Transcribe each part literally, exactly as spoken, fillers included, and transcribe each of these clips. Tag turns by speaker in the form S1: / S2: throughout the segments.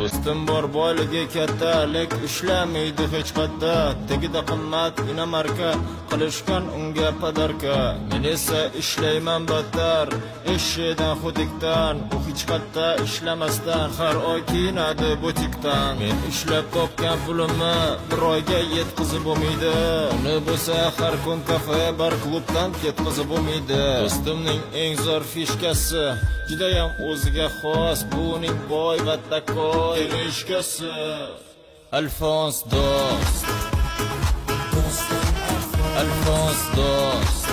S1: Do'stim bor boyligi katta, lek ishlamaydi hech qatta. Tegida qimmat inomarka, qilishgan unga padarka. Men esa ishlayman battar, eshidan xudikdan. U hech qatta ishlamasdan har oy kiyinadi butikdan. Men ishlab topgan pulimni bir oyga yetkazib bo'lmaydi. Uni bo'lsa har kun kafe bar klubdan ketkazib bo'lmaydi. Do'stimning eng zo'r fishkasi judayam o'ziga xos, buning boy va takoy erishkasi. Alfons do'st, Alfons do'st,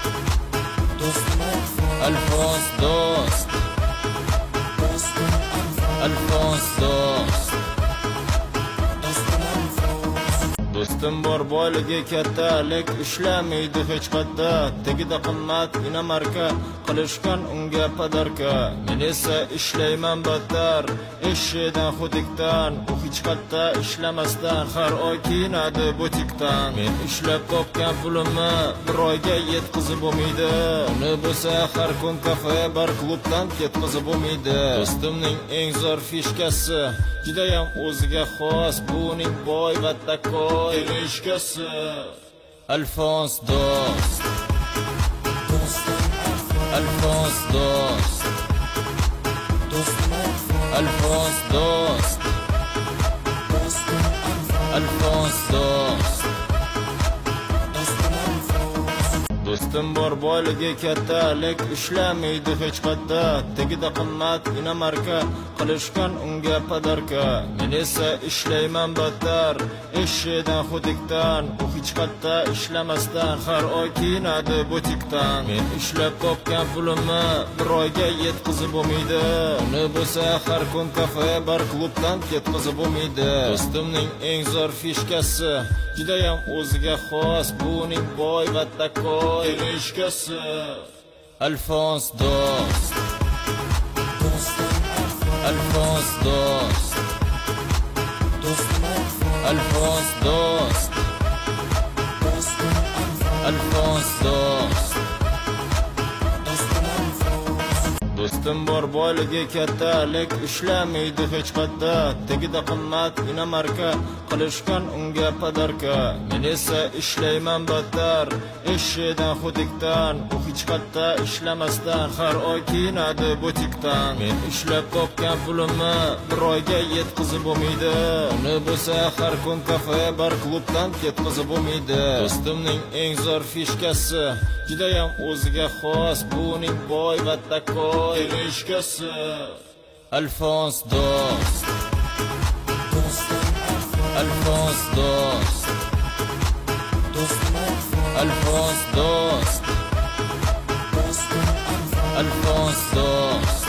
S1: Alfons do'st, Alfons do'st. Do'stim bor boyligi katta, lek ishlamaydi hech qatta. Tegida qimmat inomarka, qilishgan unga padarka. Men esa ishlayman battar, eshidan xudikdan. U hech qatta ishlamasdan har oy kiyinadi butikdan. Men ishlab topgan pulimni bir oyga yetkazib bo'lmaydi. Uni bo'lsa har kun kafe bar klubdan ketkazib bo'lmaydi. Do'stimning eng zo'r fishkasi judayam o'ziga xos, buning boy va takoy erishkasi. Alfons do'st, Alfons do'st, Alfons do'st, Alfons do'st. Do'stim bor boyligi katta, lek ishlamaydi hech qatta. Tegida qimmat inomarka, qilishgan unga padarka. Men esa ishlayman battar, eshidan xudikdan. U hech qatta ishlamasdan har oy kiyinadi butikdan. Men ishlab topgan pulimni bir oyga yetkazib bo'lmaydi. Uni bo'lsa har kun kafe bar klubdan ketkazib bo'lmaydi. Do'stimning eng zo'r fishkasi judayam o'ziga xos, buning boy va takoy erishkasi. Alfons do'st, Alfons do'st, Alfons do'st, Alfons do'st. Do'stim bor boyligi katta, lek ishlamaydi hech qatta. Tegida qimmat inomarka, qilishgan unga padarka. Men esa ishlayman battar, eshidan xudikdan. U hech qatta ishlamasdan har oy kiyinadi butikdan. Men ishlab topgan pulimni bir oyga yetkazib bo'lmaydi. Uni bo'lsa har kun kafe bar klubdan ketkazib bo'lmaydi. Do'stimning eng zo'r fishkasi judayam o'ziga xos, buning boy va takoy erishkasi. Alfons do'st, Alfons do'st, Alfons do'st, Alfons do'st.